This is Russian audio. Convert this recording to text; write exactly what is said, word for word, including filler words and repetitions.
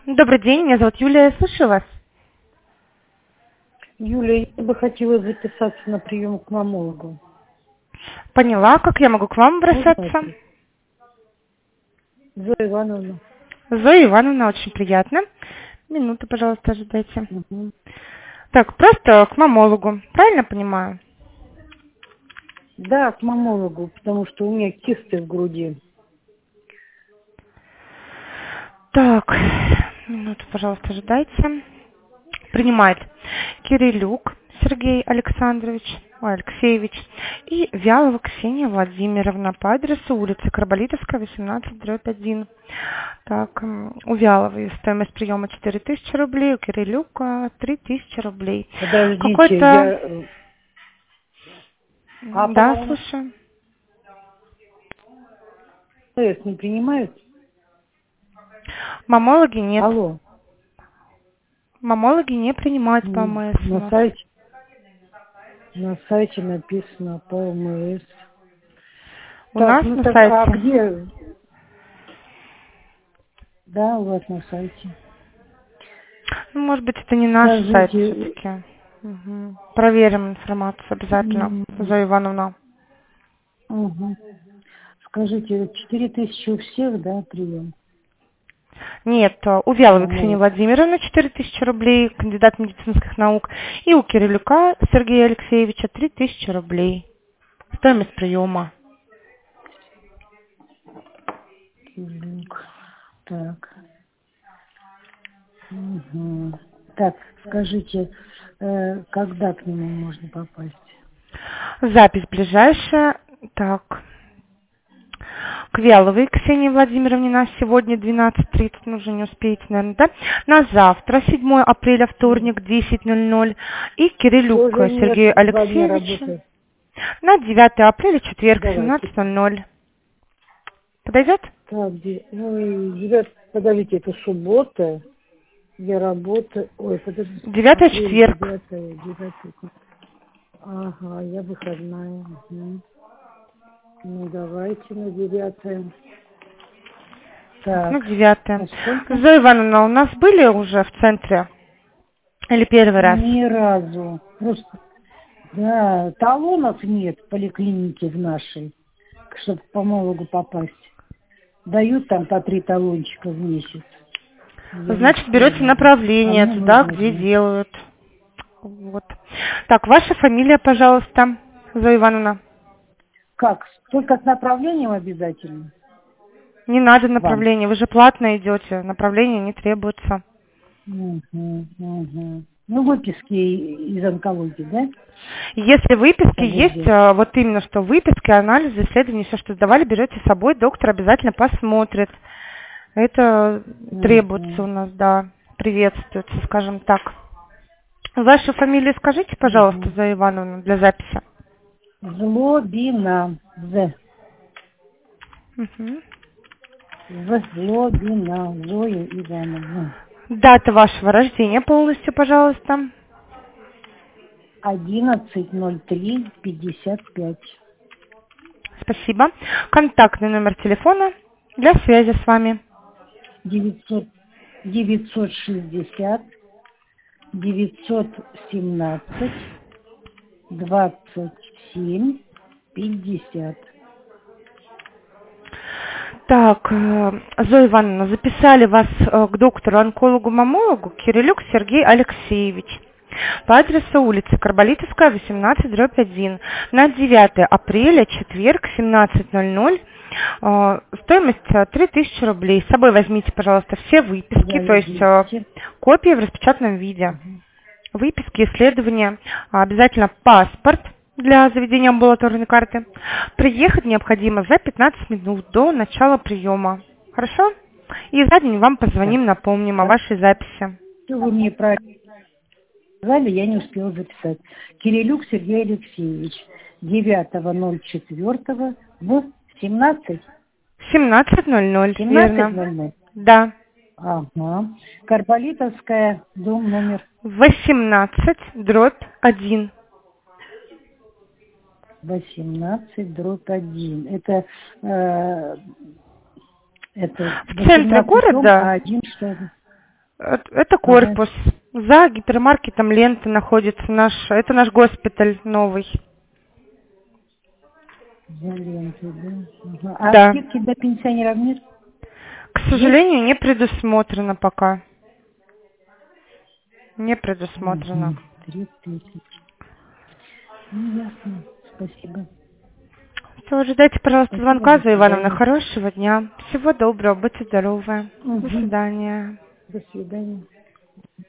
Добрый день, меня зовут Юлия, я слушаю вас. Юля, я бы хотела записаться на прием к мамологу. Поняла, как я могу к вам Можно обращаться? это? Зоя Ивановна. Зоя Ивановна, очень приятно. Минуту, пожалуйста, ожидайте. Угу. Так, просто к мамологу, правильно понимаю? Да, к мамологу, потому что у меня кисты в груди. Так, минуту, пожалуйста, ожидайте. Принимает Кирилюк Сергей Александрович, ой, Алексеевич и Вялова Ксения Владимировна по адресу улица Карболитовская, восемнадцать, дробь один. Так, м, у Вяловой стоимость приема четыре тысячи рублей, у Кирилюка три тысячи рублей. Подождите, Какой-то... я... э, А, Да, по-моему, слушаю. СС не принимают? Мамологи нет. Алло. Мамологи не принимают по М, ОМС у На нас. сайте, на сайте написано по ОМС. У Так, нас ну на так, а сайте. где? Да, у вас на сайте. Ну, может быть, это не наш сайт Скажите, все-таки. Мгм. Проверим информацию обязательно, м, Зоя Ивановна. угу. Скажите, четыре тысячи у всех, да, прием? Нет, э, у Вяловой Ксении Мамолог. Владимировны четыре тысячи рублей, кандидат медицинских наук, и у Кирилюка Сергея Алексеевича три тысячи рублей. Стоимость приема. Кирилюк. Так. Угу. Так, скажите, э, когда к нему можно попасть? Запись ближайшая. Так. К Вяловой Ксении Владимировне на сегодня двенадцать тридцать, ну уже не успеете, наверное, да? На завтра, седьмое апреля, вторник, десять ноль ноль. И Кирилюк Тоже нет, Сергею два дня Алексеевичу работает. на девятое апреля, четверг, Давайте. семнадцать ноль ноль. Подойдет? Так, где? Ой, ребят, подождите, это суббота. Я работаю. Ой, подождите. Девятое Апрель, четверг. девятое, девятое. Ага, я выходная. Угу. Ну, давайте на девятое. Так, ну Так, а девятое. сколько? Зоя Ивановна, у нас были уже в центре? Или первый раз? Ни разу. Просто, да, талонов нет в поликлинике в нашей, чтобы к помологу попасть. Дают там по три талончика в месяц. Я не Значит, берете успеваю. А направление мне туда, нужно где знать. делают. Вот. Так, ваша фамилия, пожалуйста, Зоя Ивановна. Как? Только с направлением обязательно? Не надо Вам? направление, вы же платно идете, направление не требуется. Угу, угу. Ну, выписки из онкологии, да? Если выписки Надо есть, сделать. э, вот именно что выписки, анализы, исследования, все, что сдавали, берете с собой, доктор обязательно посмотрит. Это требуется Угу, у нас, да, приветствуется, скажем так. Вашу фамилию скажите, пожалуйста, угу. Зоя Ивановна, для записи. Злобина. З. Мгм. Злобина. Зоя Ивановна. Дата вашего рождения полностью, пожалуйста. одиннадцать ноль три пятьдесят пять. Спасибо. Контактный номер телефона для связи с вами. девятьсот девятьсот шестьдесят девятьсот семнадцать двадцать семь пятьдесят. Так, э, Зоя Ивановна, записали вас э, к доктору-онкологу-мамологу Кирилюк Сергей Алексеевич по адресу улица Карболитовская, восемнадцать, дробь один, на девятое апреля, четверг, семнадцать ноль ноль. Э, Стоимость э, три тысячи рублей. С собой возьмите, пожалуйста, все выписки, то есть э, Подождите. копии в распечатанном виде. Мгм. Выписки, исследования, а, обязательно паспорт для заведения амбулаторной карты. Приехать необходимо за пятнадцать минут до начала приема. Хорошо? И за день вам Так, позвоним, напомним о так. вашей записи. Что вы мне правильно сказали, я не успела записать. Кирилюк Сергей Алексеевич. девятого ноль четвёртого в семнадцать. семнадцать ноль ноль, семнадцать верно. ноль ноль. Да. Ага. Карболитовская, дом номер восемнадцать, дробь один. восемнадцать, дробь один. Это, э, это В центре восемнадцать дом, города, а один что ли? Э, Это Ага. корпус. За гипермаркетом Лента находится наш, это наш госпиталь новый. За лентой, да? Ага. А Да. скидки для пенсионеров нет? К Есть? сожалению, не предусмотрено пока. Не Угу. предусмотрено. Три тысячи. Ну, ясно. Спасибо. Что, ожидайте, пожалуйста, Спасибо, звонка, до Зоя Ивановна. свидания. Хорошего дня. Всего доброго, будьте здоровы. До Угу. свидания. До свидания.